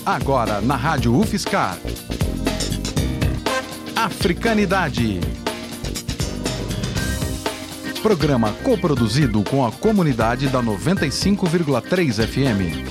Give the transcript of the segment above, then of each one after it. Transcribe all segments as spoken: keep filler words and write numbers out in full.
Agora na Rádio UFSCar. Africanidade. Programa coproduzido com a comunidade da noventa e cinco vírgula três F M.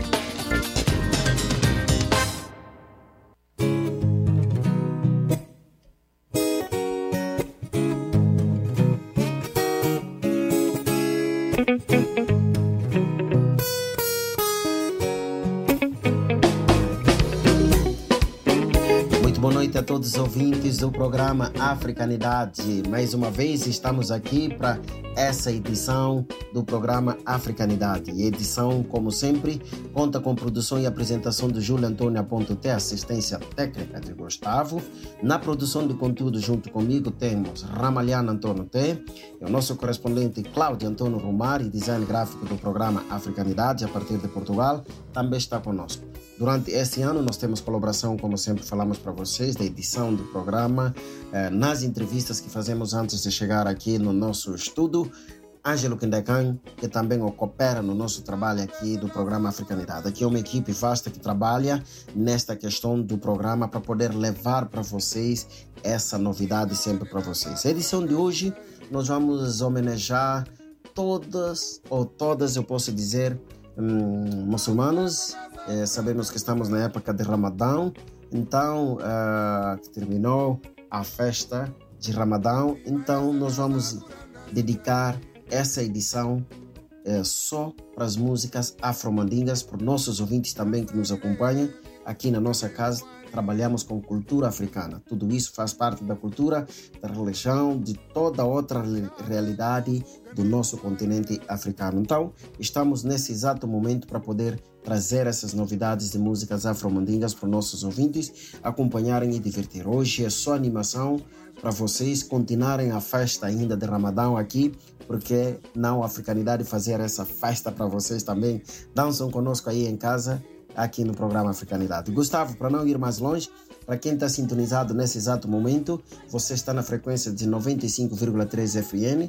Todos os ouvintes do programa Africanidade. Mais uma vez estamos aqui para essa edição do programa Africanidade. E a edição, como sempre, conta com produção e apresentação de Júlio Antônio Aponto T, assistência técnica de Gustavo. Na produção de conteúdo junto comigo temos Ramalhana Antônio T, e o nosso correspondente Cláudio Antônio Romari, design gráfico do programa Africanidade a partir de Portugal, também está conosco. Durante este ano nós temos colaboração, como sempre falamos para vocês, da edição do programa, eh, nas entrevistas que fazemos antes de chegar aqui no nosso estúdio, Ângelo Kindekan, que também coopera no nosso trabalho aqui do programa Africanidade. Aqui é uma equipe vasta que trabalha nesta questão do programa para poder levar para vocês essa novidade sempre para vocês. A edição de hoje nós vamos homenagear todas, ou todas eu posso dizer, hum, muçulmanos. É, sabemos que estamos na época de Ramadão, então uh, que terminou a festa de Ramadão, então nós vamos dedicar essa edição uh, só para as músicas afro-mandingas, para nossos ouvintes também que nos acompanham aqui na nossa casa. Trabalhamos com cultura africana. Tudo isso faz parte da cultura, da religião, de toda outra realidade do nosso continente africano. Então, estamos nesse exato momento para poder trazer essas novidades de músicas afro-mandingas para os nossos ouvintes acompanharem e divertir. Hoje é só animação para vocês continuarem a festa ainda de Ramadão aqui, porque não a Africanidade fazer essa festa para vocês também. Dançam conosco aí em casa, aqui no programa Africanidade. Gustavo, para não ir mais longe, para quem está sintonizado nesse exato momento, você está na frequência de noventa e cinco vírgula três F M,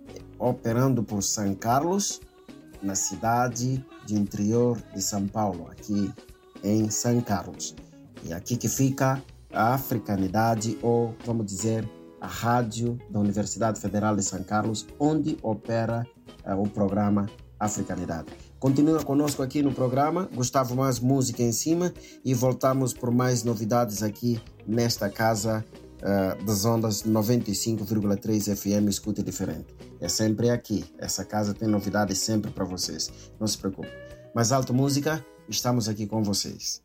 operando por São Carlos, na cidade de interior de São Paulo, aqui em São Carlos. E aqui que fica a Africanidade, ou vamos dizer, a rádio da Universidade Federal de São Carlos, onde opera uh, o programa Africanidade. Continua conosco aqui no programa, Gustavo, mais música em cima, e voltamos por mais novidades aqui nesta casa uh, das ondas noventa e cinco vírgula três F M, escute diferente. É sempre aqui, essa casa tem novidades sempre para vocês, não se preocupe. Mais alto música, estamos aqui com vocês.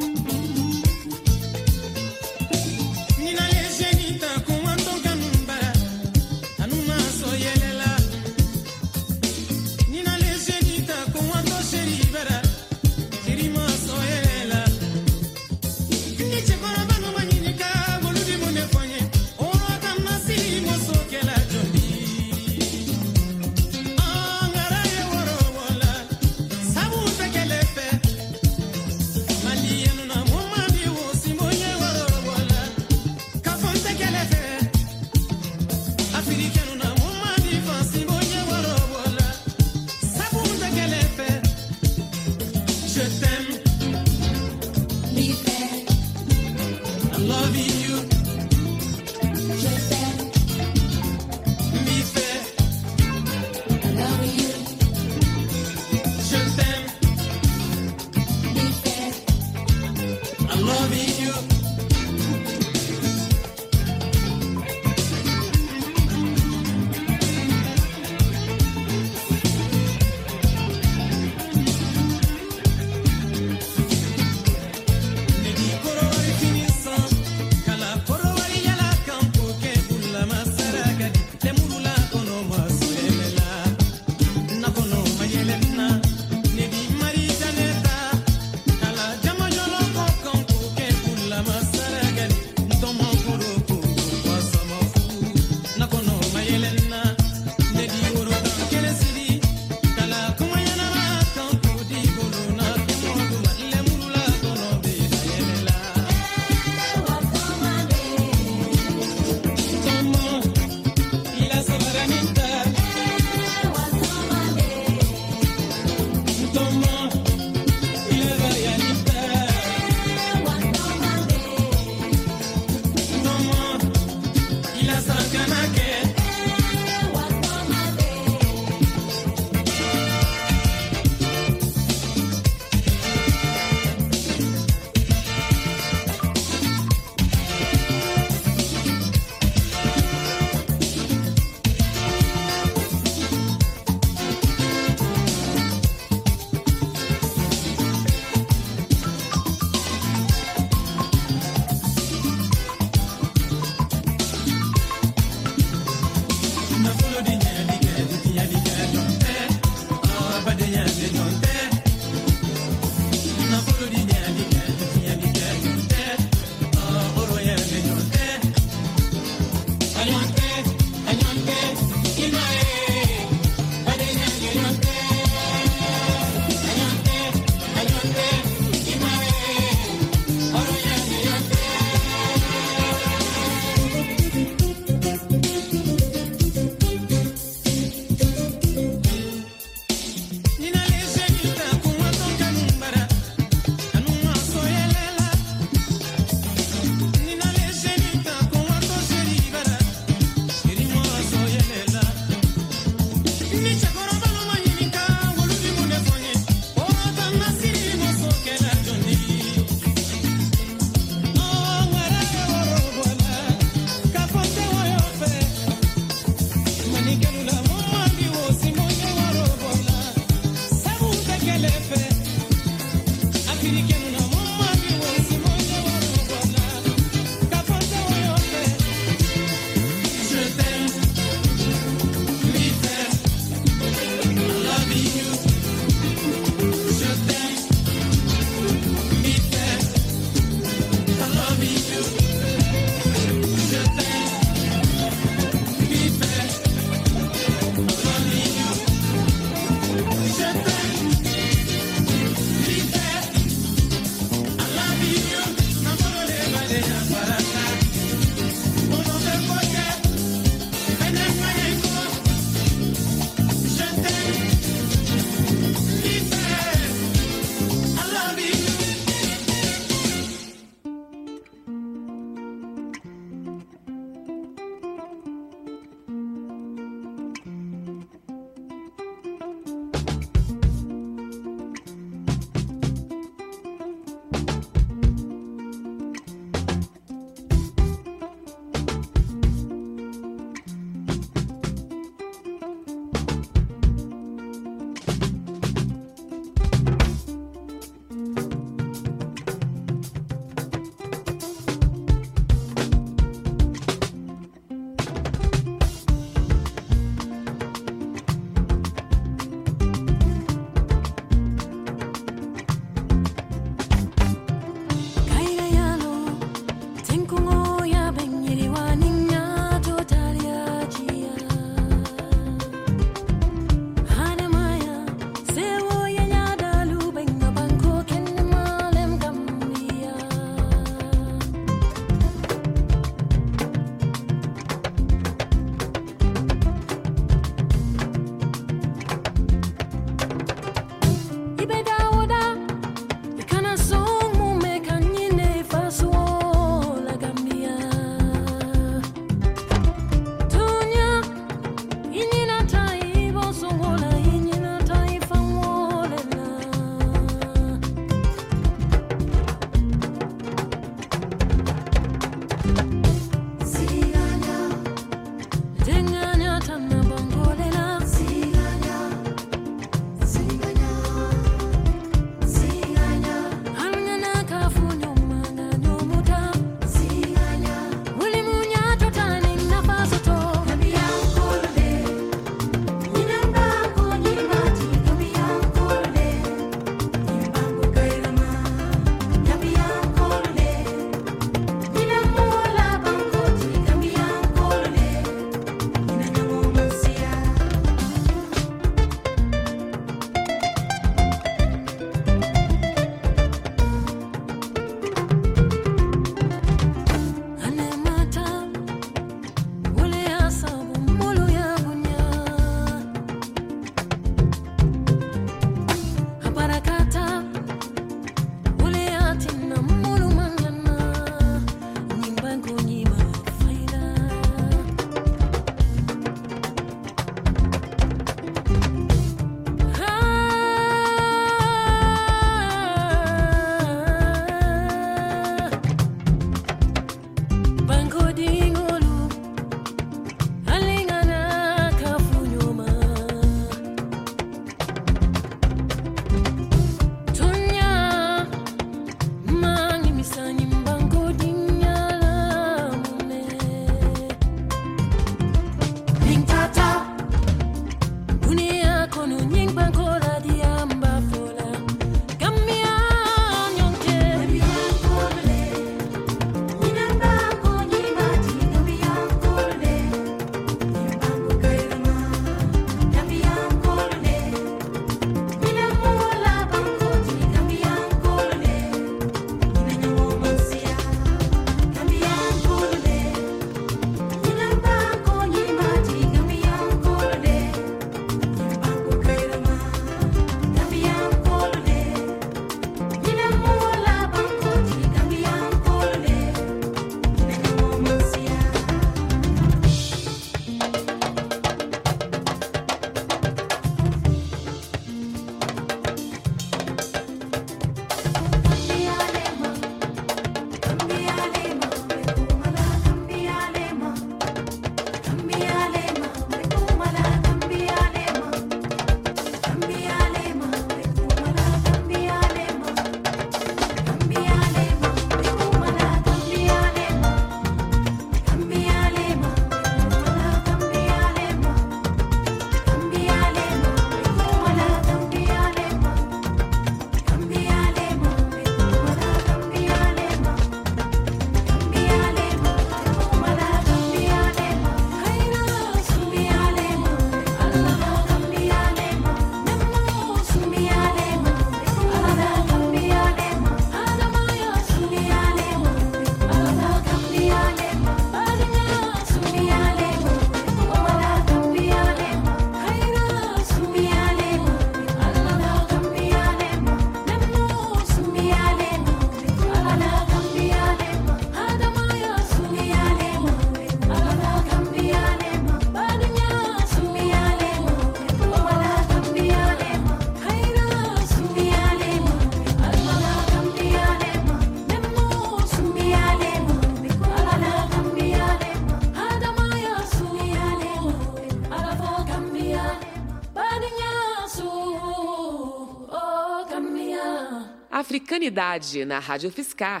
Africanidade, na Rádio Fiscar.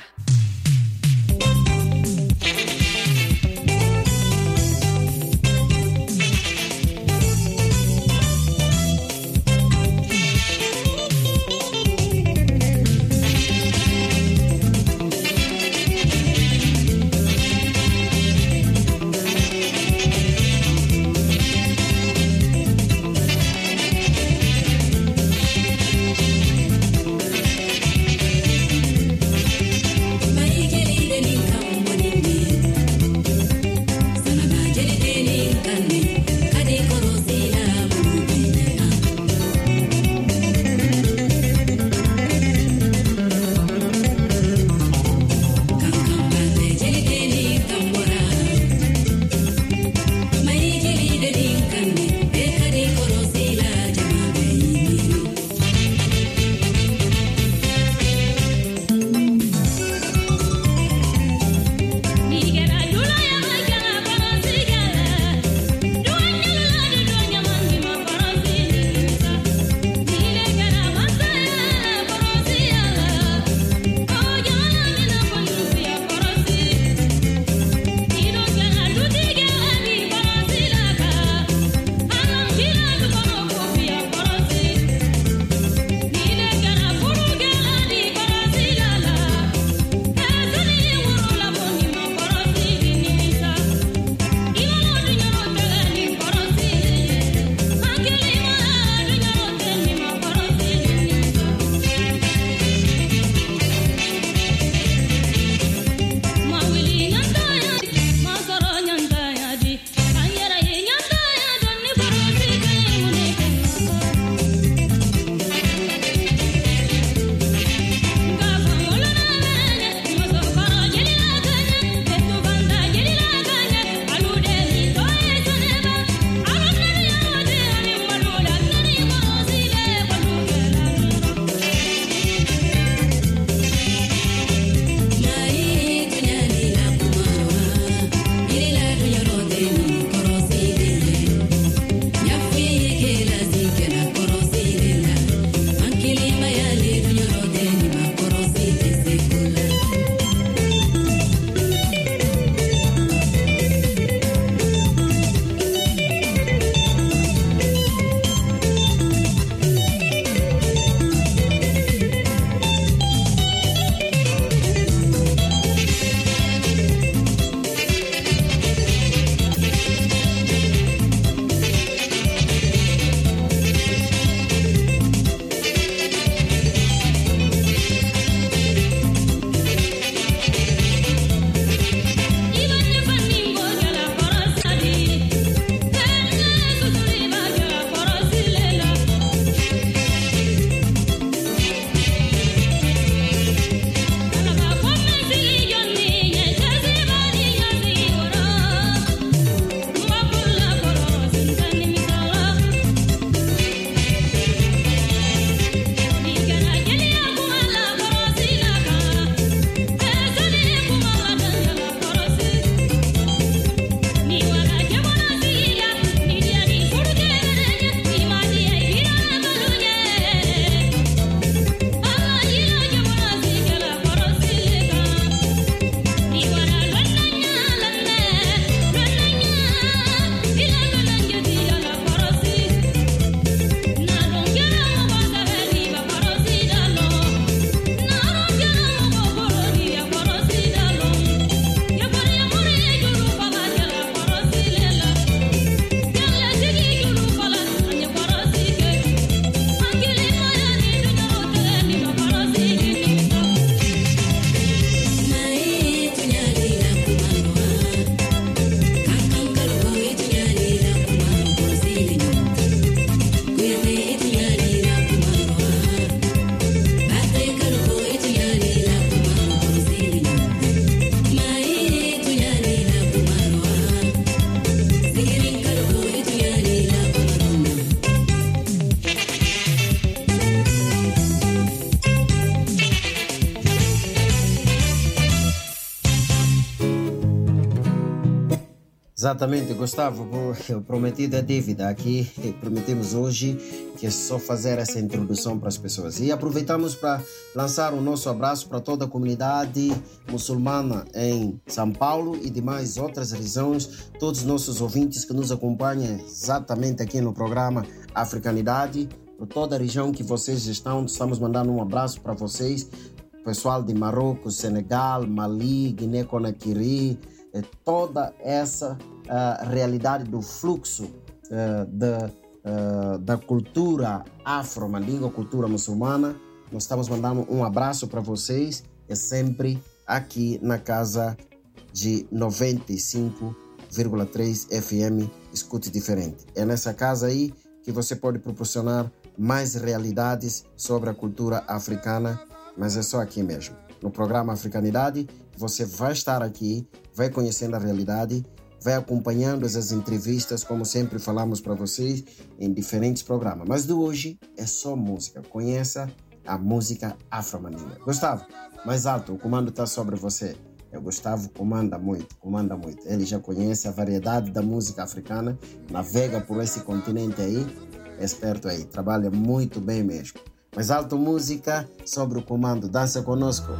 Exatamente, Gustavo, o prometido é dívida. Aqui prometemos hoje que é só fazer essa introdução para as pessoas. E aproveitamos para lançar o nosso abraço para toda a comunidade muçulmana em São Paulo e demais outras regiões, todos os nossos ouvintes que nos acompanham exatamente aqui no programa Africanidade, por toda a região que vocês estão, estamos mandando um abraço para vocês, pessoal de Marrocos, Senegal, Mali, Guiné-Conakry, toda essa uh, realidade do fluxo uh, da, uh, da cultura afro-mandinga, cultura muçulmana. Nós estamos mandando um abraço para vocês, é sempre aqui na casa de noventa e cinco vírgula três F M, escute diferente. É nessa casa aí que você pode proporcionar mais realidades sobre a cultura africana, mas é só aqui mesmo. No programa Africanidade, você vai estar aqui, vai conhecendo a realidade, vai acompanhando essas entrevistas, como sempre falamos para vocês, em diferentes programas. Mas de hoje é só música. Conheça a música afro-mandinga. Gustavo, mais alto, o comando está sobre você. O Gustavo comanda muito, comanda muito. Ele já conhece a variedade da música africana, navega por esse continente aí, é esperto aí, trabalha muito bem mesmo. Mais alto, música sobre o comando. Dança conosco.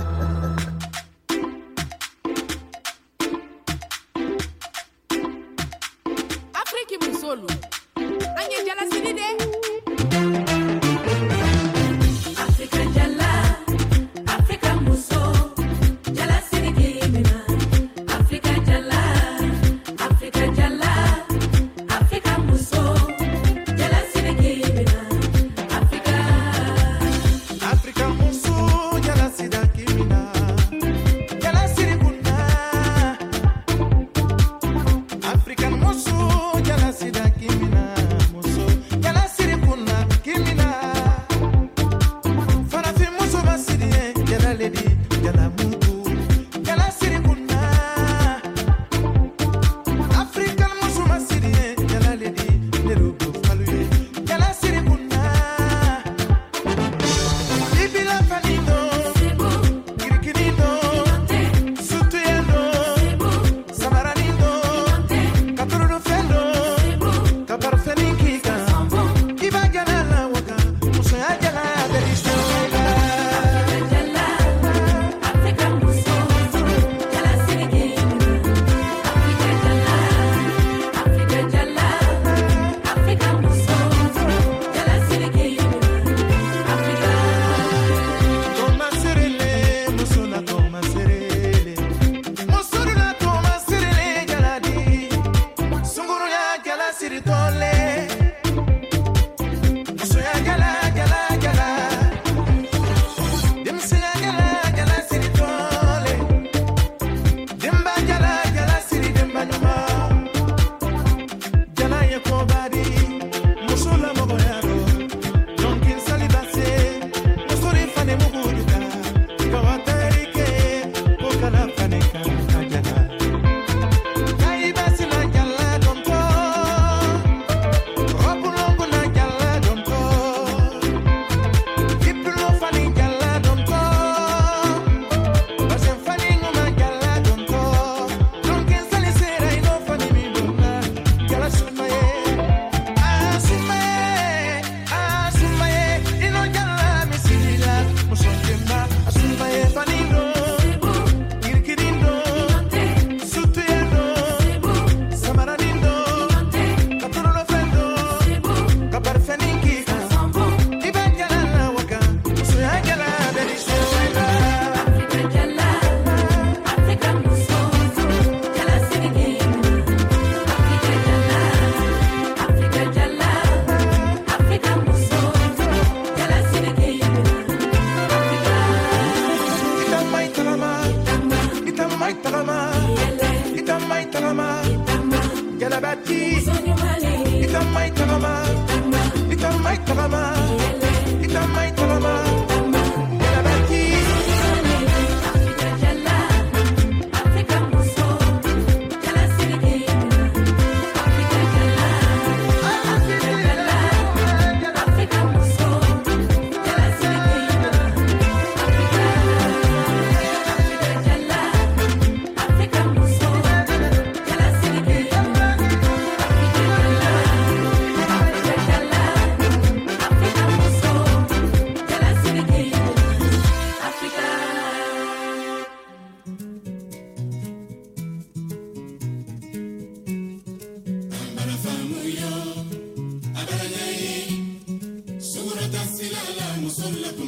Afrique Musolo. Anye jala sinide. Africa jala. Africa muso. Jala sinide mina. Africa jala. Africa jala. Africa muso. Jala sinide mina. Africa muso jala sidaki mina. Jala sirikuna. African muso jala sidaki mina. Muso jala sirikuna kimina. Farafi muso basiriye jala ledi jala mutu. Jala sirikuna. African muso basiriye jala ledi nerubu faluye. Jala sirikuna. Ibila fanino, kirikirino, sutuyano, samaranino, katururu feno, kaparfenikika, ibagana la waka, musayagala derisho. Africa muso. Jala sinide. Africa jala. Africa jala. Africa muso. Jala sinide. Africa. Toma serele, musuna toma serele, musuna toma serele jaladi, sunguru ya jala siritole, musu ya jala jala jala, demsi ya jala jala siritole, demba jala jala siri demba nyuma, jala ye kobadi, musula mogoyaro, donkin salibase, musuri fane muguduka, kawatarike, pokala fane kajana. Kaibasi na jala donto, opulongo na jala donto, kipulo fane jala donto, basen fane ngoma jala donto, donkin salisera ino fane midona, jala sumaye, asumaye, asumaye, ino jala misila, musongema, asumaye fanino, kirikirindo, sutuyano, samaranino, katurolo fendo, kaparfenikika, ibajala la waka, musuyajala derisho. Africa jala. Africa muso. Jala sinide. Africa jala. Africa jala. Africa muso. Jala sinide. Africa. Itamai talama, itamai talama, itamai talama, jalabati, itamai talama, itamai talama, itamai talama, jalabati. Africa jala. Africa muso. Jala sinide. Africa jala. Africa jala. Africa muso. Jala sinide. Africa. Africa jala. Africa muso. Jala sinide.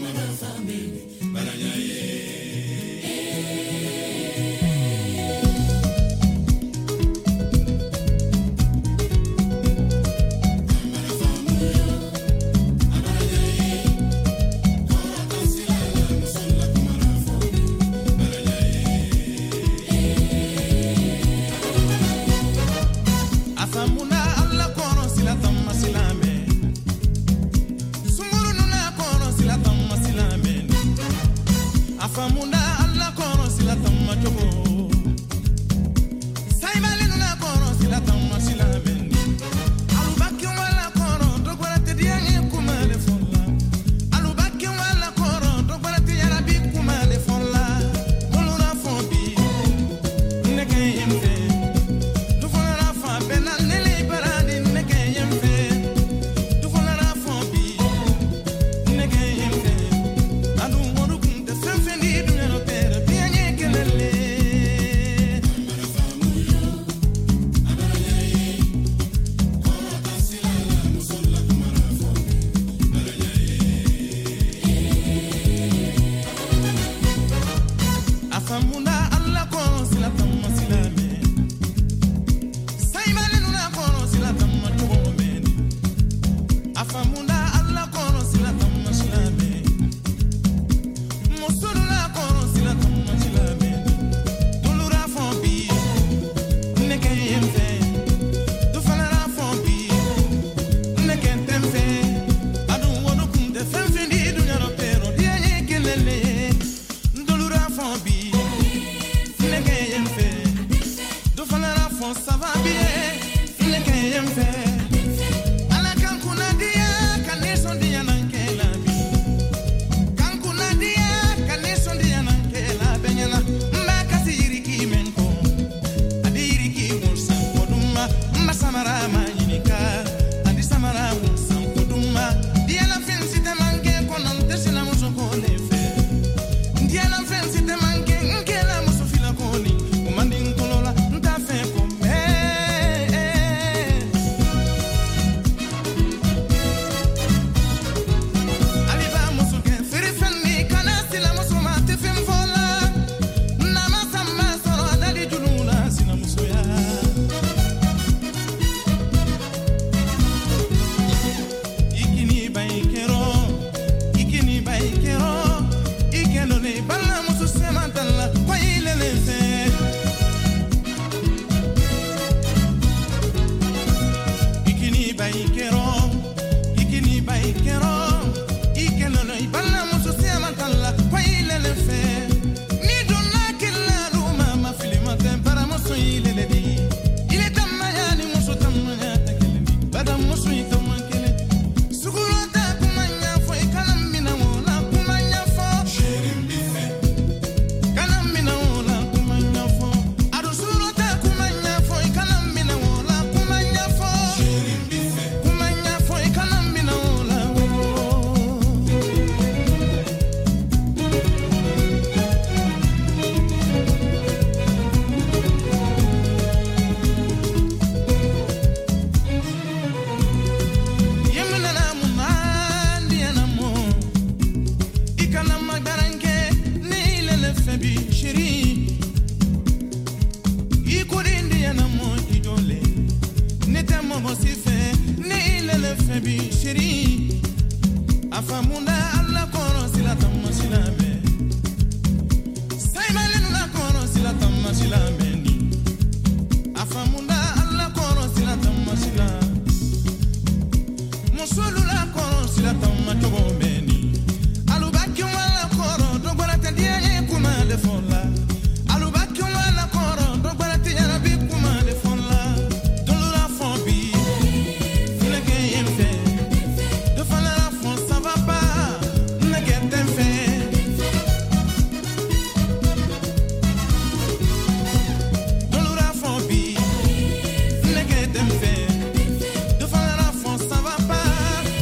Dem fait, de faire la France, ça va pas.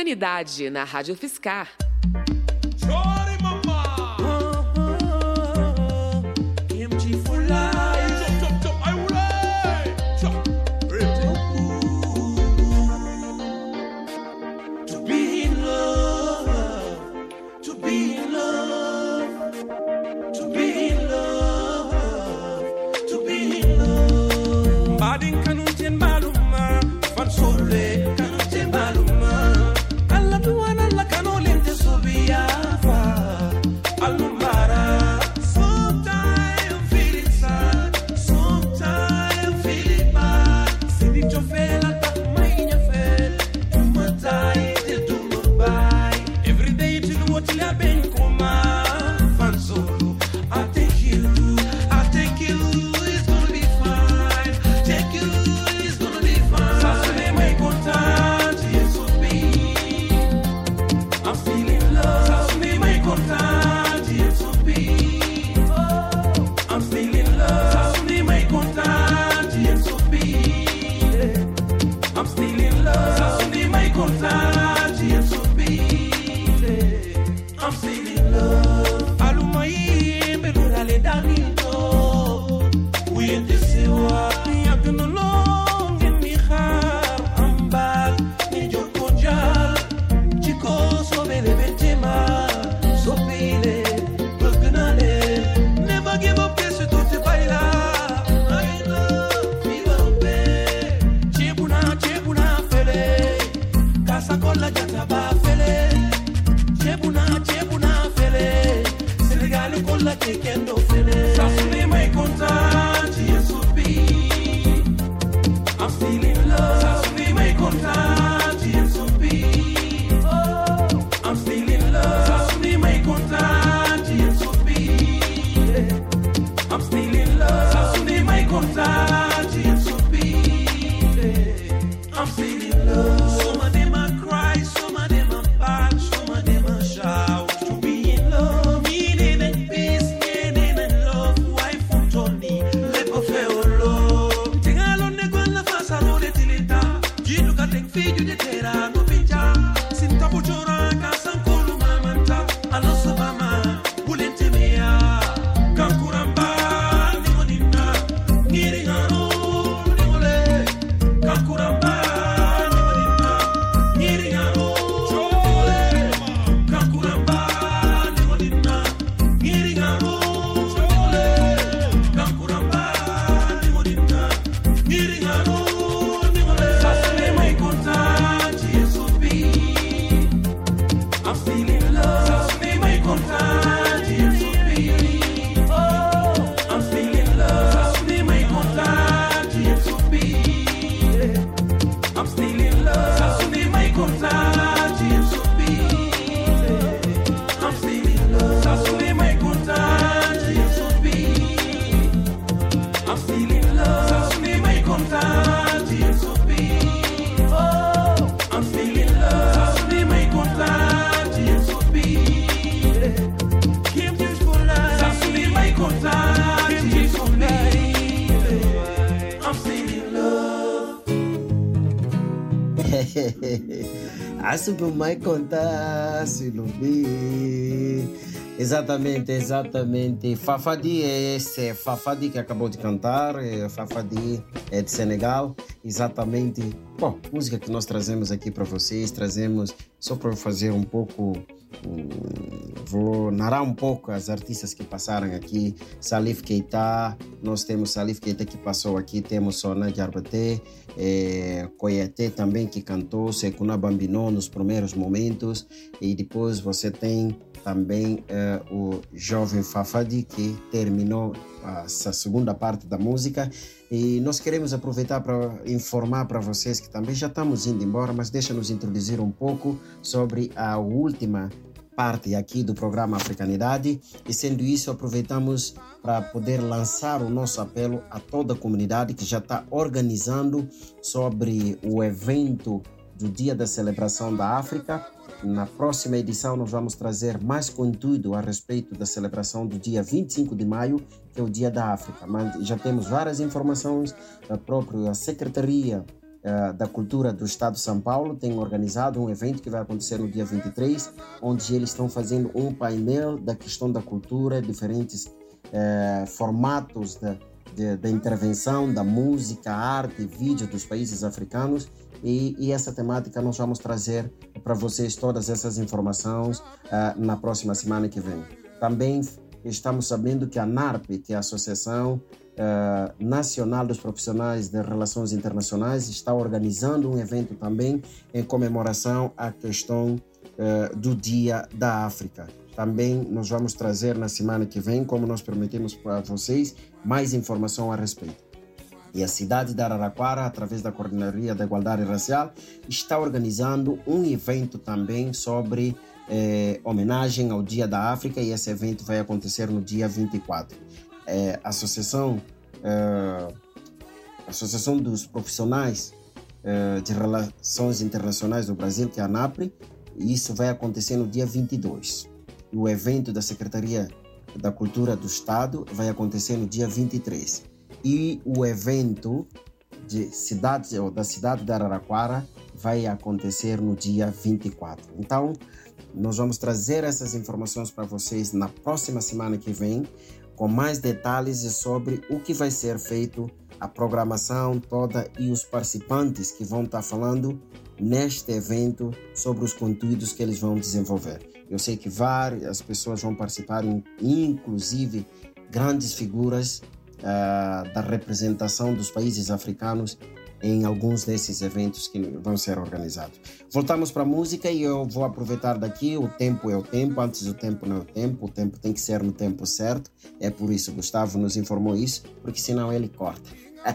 Africanidade, na Rádio Fiscar. Chore, mamá. Kimchi fulai. Chop, chop, chop. Ai, ulai. Chop. To be in love. To be in love. To be in love. To be in love. Badin kanutien baluma. Fan sole kanutien baluma. Alla tuan alla kanolente sobiava. Alumbara. Sometimes I'm feeling sad. Sometimes I'm feeling bad. Sidi chofela ta mainha fel. Tumatai de tumabai. Every day you know what you been coma. Fan solo. I take you. I take you. It's gonna be fine. Take you. It's gonna be fine. Sasune mai contact. Yes, so be. I'm feeling love. Sasune mai contact. Yes, so be. I'm feeling love. Sasune mai contact. Yes, so be. I'm still in love. Sasune mai contact. Yes, so be. I'm still in love. Alumai belura le danito. We in this wa. Ya que no long en mi har ambal ni yo kojal. Chicos sobe de bentema. Sopile bugnale. Never give up this to te baila. I love viva be. Chebuna chebuna fele. Casa con la jata ba fele. Chebuna chebuna fele. Senegal con la kendo fele. Sasune mai contact. Yes, so be. I'm still in love. Sasune mai contact. Yes, so be. I'm still in love. Sasune mai contact. Yes, so be. I'm still in love. Sasune mai contact. Yes, so be. I'm still in love. Some of them a cry, some of them a bad, some of them a shout. To be in love, meaning and peace, meaning and love. Wife from Tony, lepo feolo. Tingalo nego la fasa no de tilita. Jilu ka tek filho de terra no pinja. Sinta buchora kasan kolu mamanta. Alosa mama, bulete mea. Kankuramba, nimonina. Ngiri ngaro, nimole. Kankuramba, nimonina. Ngiri ngaro, nimole. Kankuramba, nimonina. Ngiri ngaro, nimole. Kankuramba, nimonina. Ngiri ngaro, nimole. Sasune mai contact, yes, so be. I'm still in love. Sasune mai contact, yes, so be. I'm still in love. Sasune mai contact, yes, so be. I'm still in love. Sasune mai contact, yes, so be. I'm still in love. Sasune mai contact, yes, so be. I'm still in love. Sasune mai contact, yes, so be. I'm still in love. Sasune mai contact, yes, so be. Kim James for life. Sasune mai contact, yes, so be. I'm still in love. Assume mai contar, se não vi. Exatamente, exatamente. Fafadi é esse Fafadi que acabou de cantar. é Fafadi é de Senegal. Exatamente. Bom, música que nós trazemos aqui para vocês. Trazemos só para fazer um pouco. hum, Vou narrar um pouco as artistas que passaram aqui. Salif Keita, nós temos Salif Keita que passou aqui. Temos Sona Diarbaté, é, Koyate também que cantou. Sekuna Bambino nos primeiros momentos. E depois você tem também eh, o jovem Fafadi, que terminou essa segunda parte da música. E nós queremos aproveitar para informar para vocês que também já estamos indo embora, mas deixa-nos introduzir um pouco sobre a última parte aqui do programa Africanidade. E sendo isso, aproveitamos para poder lançar o nosso apelo a toda a comunidade que já está organizando sobre o evento do Dia da Celebração da África. Na próxima edição nós vamos trazer mais conteúdo a respeito da celebração do dia vinte e cinco de maio, que é o Dia da África. Mas já temos várias informações da própria Secretaria uh, da Cultura do Estado de São Paulo tem organizado um evento que vai acontecer no dia vinte e três, onde eles estão fazendo um painel da questão da cultura, diferentes uh, formatos da, de, da intervenção, da música, arte, vídeo dos países africanos. E, e essa temática nós vamos trazer para vocês todas essas informações uh, na próxima semana que vem. Também estamos sabendo que a NARP, que é a Associação uh, Nacional dos Profissionais de Relações Internacionais, está organizando um evento também em comemoração à questão uh, do Dia da África. Também nós vamos trazer na semana que vem, como nós prometemos para vocês, mais informação a respeito. E a cidade de Araraquara, através da Coordenadoria da Igualdade Racial, está organizando um evento também sobre eh, homenagem ao Dia da África, e esse evento vai acontecer no dia vinte e quatro. Eh, a Associação, eh, Associação dos Profissionais eh, de Relações Internacionais do Brasil, que é a NAPRE, e isso vai acontecer no dia vinte e dois. E o evento da Secretaria da Cultura do Estado vai acontecer no dia vinte e três. E o evento de cidade, ou da cidade de Araraquara vai acontecer no dia vinte e quatro. Então, nós vamos trazer essas informações para vocês na próxima semana que vem, com mais detalhes sobre o que vai ser feito, a programação toda e os participantes que vão estar falando neste evento sobre os conteúdos que eles vão desenvolver. Eu sei que várias pessoas vão participar, inclusive grandes figuras Uh, da representação dos países africanos em alguns desses eventos que vão ser organizados. Voltamos para a música e eu vou aproveitar daqui. O tempo é o tempo, antes o tempo não é o tempo, o tempo tem que ser no tempo certo. É por isso, Gustavo nos informou isso, porque senão ele corta.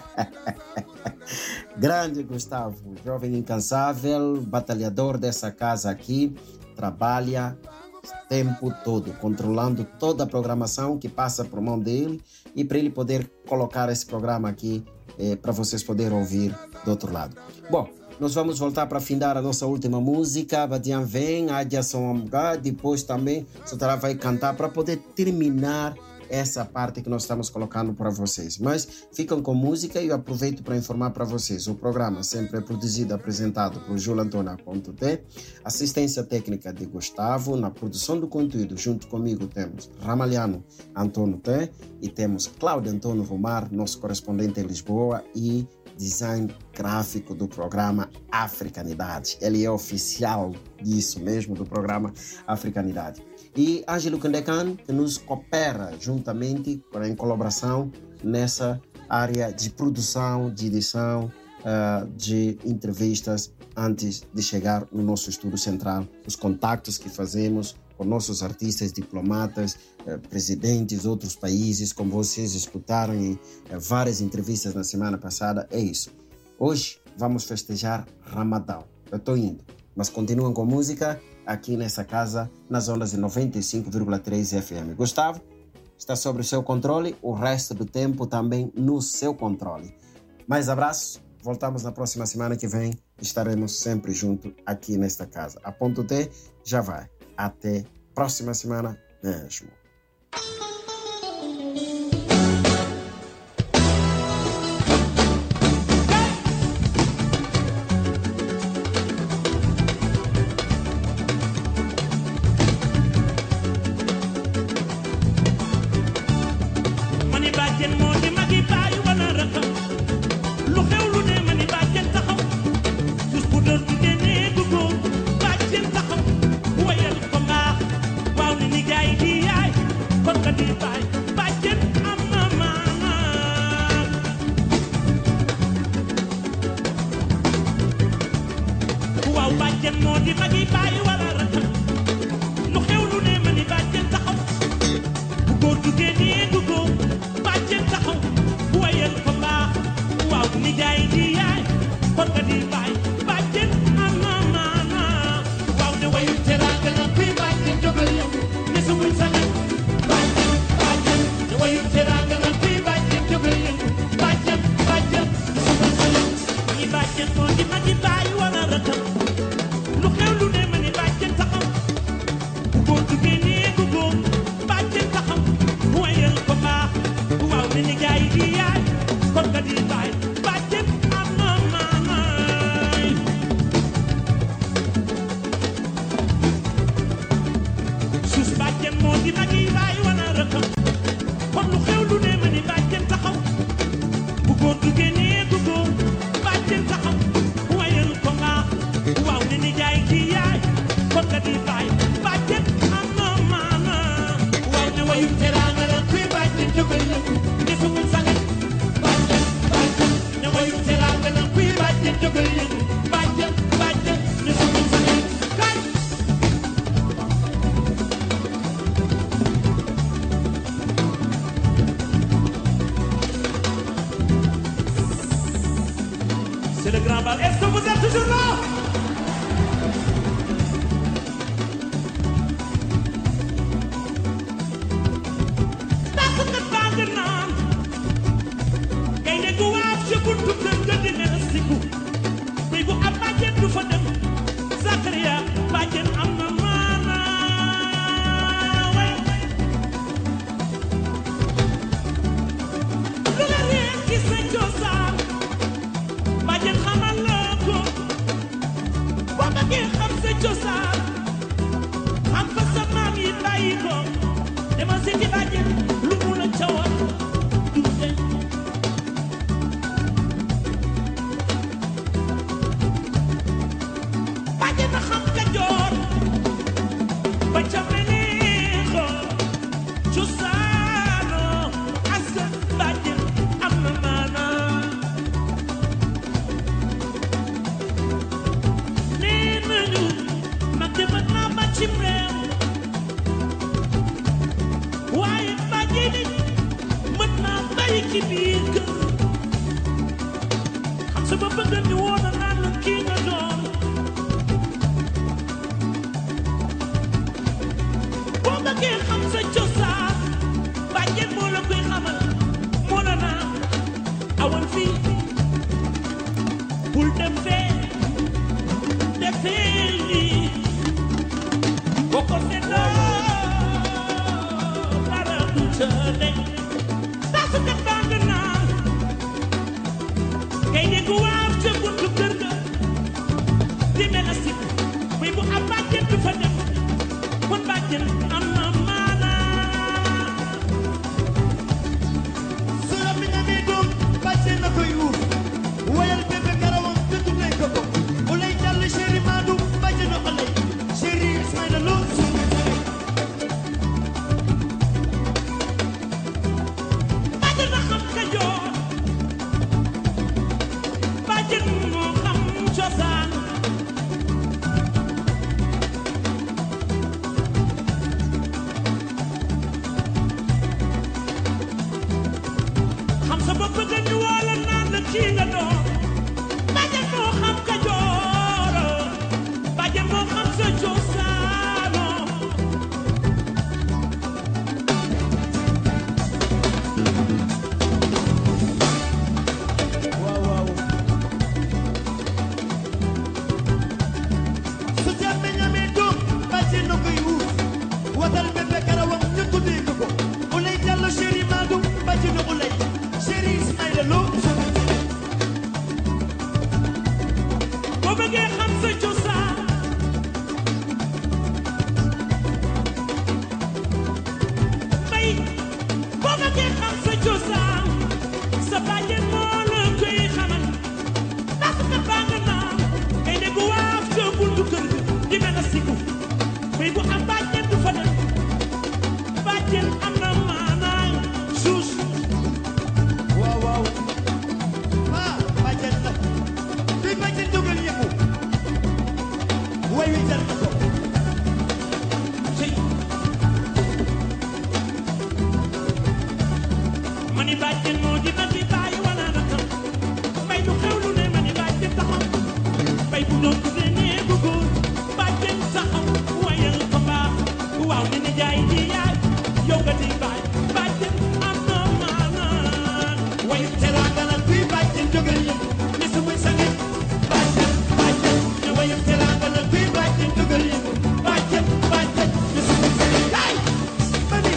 Grande Gustavo, jovem incansável, batalhador dessa casa aqui, trabalha o tempo todo, controlando toda a programação que passa por mão dele, e para ele poder colocar esse programa aqui eh, para vocês poderem ouvir do outro lado. Bom, nós vamos voltar para findar a nossa última música. Badian vem, Adia Songa, depois também Sotara vai cantar para poder terminar essa parte que nós estamos colocando para vocês. Mas ficam com música e eu aproveito para informar para vocês. O programa sempre é produzido e apresentado por Júlio Antônio ponto T, assistência técnica de Gustavo, na produção do conteúdo junto comigo temos Ramalhano Antônio T e temos Cláudio Antônio Romar, nosso correspondente em Lisboa, e design gráfico do programa Africanidade. Ele é oficial disso mesmo, do programa Africanidade. E Ângelo Kandekan, que nos coopera juntamente, em colaboração, nessa área de produção, de edição, uh, de entrevistas, antes de chegar no nosso estúdio central. Os contactos que fazemos com nossos artistas, diplomatas, uh, presidentes de outros países, como vocês escutaram em uh, várias entrevistas na semana passada, é isso. Hoje vamos festejar Ramadão. Eu estou indo, mas continuam com música aqui nessa casa, nas ondas de noventa e cinco vírgula três F M. Gustavo, está sob o seu controle, o resto do tempo também no seu controle. Mais abraços, voltamos na próxima semana que vem, estaremos sempre juntos aqui nesta casa. A ponto T já vai. Até próxima semana mesmo. Wow, ni gay di ay bàjjen moo di mag yi bàyyi wana rëkkam kon lu xew lu ne ma ni bàjjen taxaw bu góor du génnee du góor bàjjen taxaw wayal ko nga waaw ne ni jaay ki yaay kon ka di bàyyi bàjjen am na maana waaw ne wayu teraanga la kuy bàjjen jógal yëngu ne sumul sange bàjjen bàjjen ne wayu teraanga la kuy bàjjen jógal yëngu bàjjen bàjjen ne sumul sange kay c'est le grand bal. Est-ce que vous êtes toujours là? Takk baa ngi naan kay ne gu waaf ci buntu kër ga di mel siku muy bu am bàjjen du fa dem Zakaria bàjjen am na maana way lu la réer ci sa cosaan bàjjen xamal la ko boo bëggee xam sa cosaan xam fa sa maam yi bàyyi ko dama seeti bàjjen lu mu la cawal du deñ bàjjen na xam Kajoor ba ca meneexo cosaano askan bàjjen am na maana nee nañu mag de mën naa ba cim réew waaye bàjjen it mën naa bàyyi ci biir kër xam sama bëgg ni woon a naan la kii nga doon boo bëggee xam sa cosaan bàjjen moo la koy xamal moo la naan awal fii bul dem fee defee lii boo ko seetloo dara du ca nekk tasukat baa nga naan kay ne gu waaf ca buntu kër ga di mel na si muy bu am bàjjen du fa dem kon bàjjen am na maana sura mi ñamee doom bàjjen na koy uuf wayal bébé karawam te tuddee ko ko ulay jàll chéri Madou bàjjen na olay chéri Ismaïla Lo suñu sare bàjjen na xam Kajoor bàjjen moo xam cosaan xam sa bopp gën ñu wala naan la kii nga doon bàjjen moo xam Kajoor bàjjen moo xam sa cosaano waaw waaw su jàmme ñamee doom bàjjen na koy uuf watal bébé karawam ñu tuddee ko ko ulay jàll chéri Madou bàjjen na ulay chéri Ismaïla Lo suñu sare boo bëggee xam sa cosaan mbay boo bëggee xam sa cosaan sa bàjjen moo la koy xamal tasukat baa nga naan kay ne gu waaf ca buntu kër gi di mel na siku muy bu am bàjjen du fa dem bàjjen am na maanaay suus waaw waaw ah bàjjen la fii bàjjen jógal yëngu way wi jar na ko sëy ma ni bàjjen moo di mag yi bàyyi wana rakam mbay du xew lu ne ma ni bàjjen taxaw mbay bu doon gisee nee bu góor bàjjen taxaw wayal ko baax waaw ne ni jaay ji yaay yow nga di bàyyi bàjjen am na maana wayu teraanga la kuy bàjjen jógal yëngu ne su muy sange bàjjen bàjjen ne wayu teraanga la kuy bàjjen jógal yëngu bàjjen bàjjen ne su muy sange yaay mani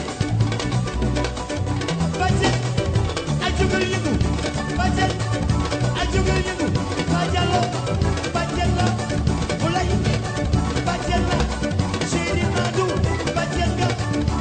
bàjjen ay jógal yëngu bàjjen ay jógal yëngu bàjjalo bàjjen la ulay bàjjen la chéri Madou bàjjen nga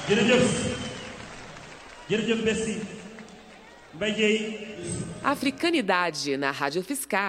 jërëjëf jërëjëf merci Mbaye Dieye. Africanidade na Rádio Fiscar.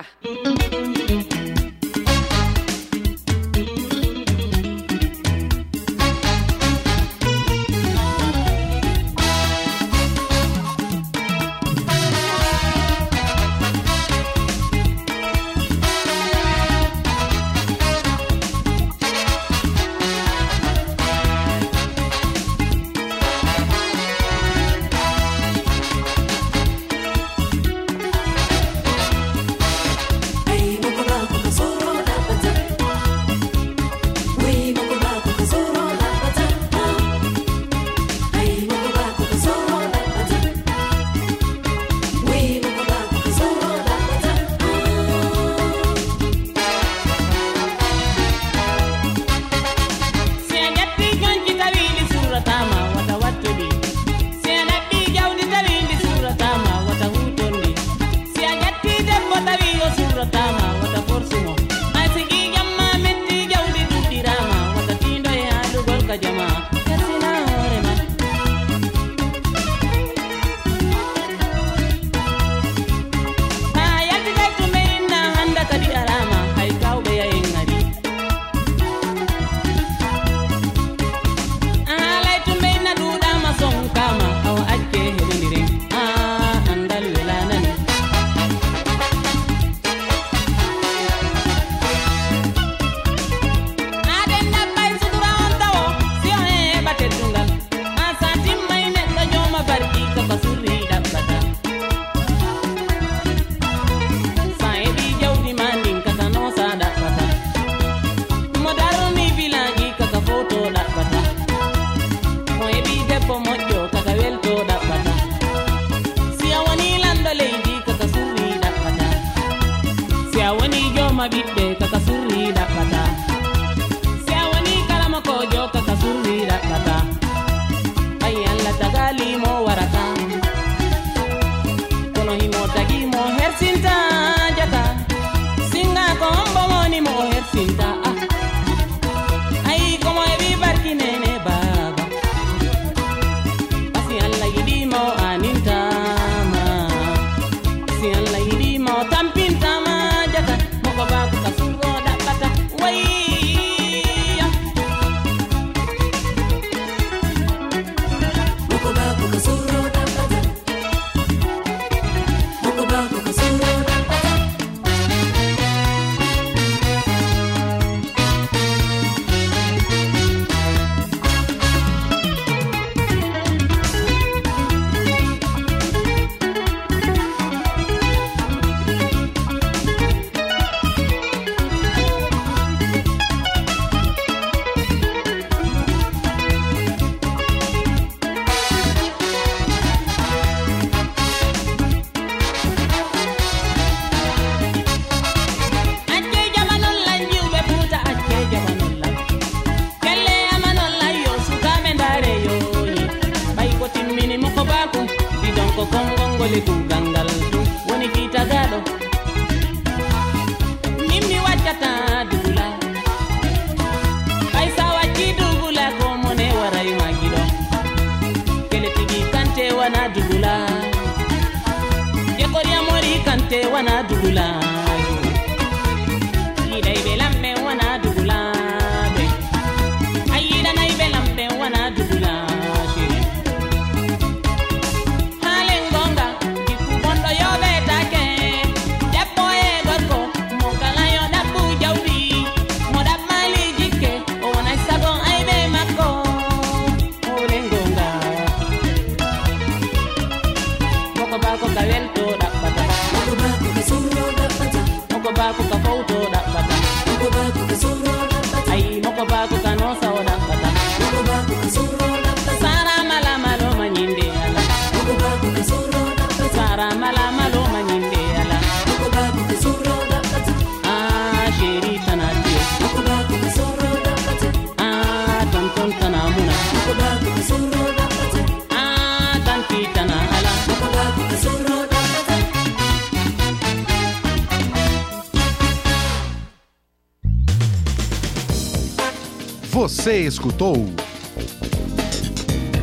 Você escutou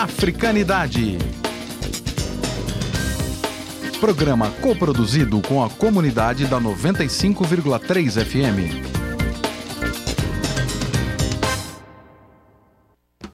Africanidade. Programa coproduzido com a comunidade da noventa e cinco vírgula três F M.